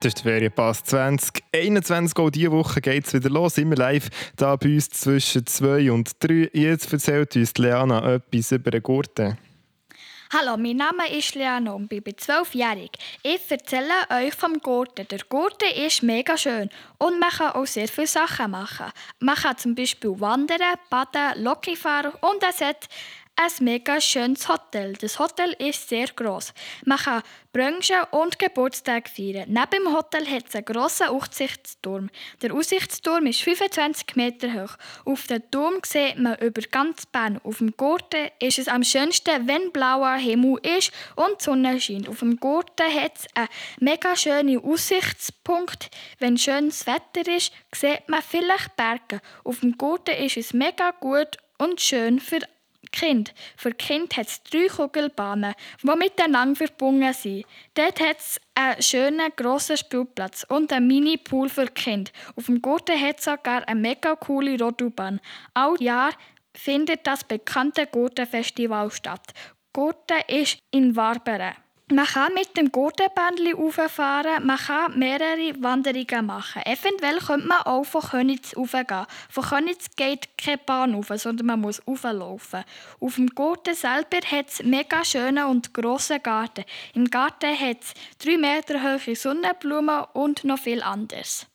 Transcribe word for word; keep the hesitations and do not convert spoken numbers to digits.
Das ist der Ferienpass zwanzig einundzwanzig. Auch diese Woche geht es wieder los. Immer live da bei uns zwischen zwei und drei. Jetzt erzählt uns Leana etwas über den Gurten. Hallo, mein Name ist Leana und ich bin zwölfjährig. Ich erzähle euch vom Gurten. Der Gurten ist mega schön und man kann auch sehr viele Sachen machen. Man kann zum Beispiel wandern, baden, Loki fahren und es hat ein mega schönes Hotel. Das Hotel ist sehr gross. Man kann Brunchen und Geburtstag feiern. Neben dem Hotel hat es einen grossen Aussichtsturm. Der Aussichtsturm ist fünfundzwanzig Meter hoch. Auf dem Turm sieht man über ganz Bern. Auf dem Gurten ist es am schönsten, wenn blauer Himmel ist und die Sonne scheint. Auf dem Gurten hat es einen mega schönen Aussichtspunkt. Wenn schönes Wetter ist, sieht man vielleicht Berge. Auf dem Gurten ist es mega gut und schön für Kind. Für die Kinder hat es drei Kugelbahnen, die miteinander verbunden sind. Dort hat es einen schönen grossen Spielplatz und einen Mini-Pool für die Kinder. Auf dem Gurten hat es sogar eine mega coole Rodobahn. All Jahr findet das bekannte Gurten-Festival statt. Gurten ist in Warberen. Man kann mit dem Gurtenbändchen rauffahren, man kann mehrere Wanderungen machen. Eventuell könnte man auch von Königs raufgehen. Von Königs geht keine Bahn rauf, sondern man muss rauflaufen. Auf dem Gurten selber hat es mega schönen und grossen Garten. Im Garten hat es drei Meter hohe Sonnenblumen und noch viel anderes.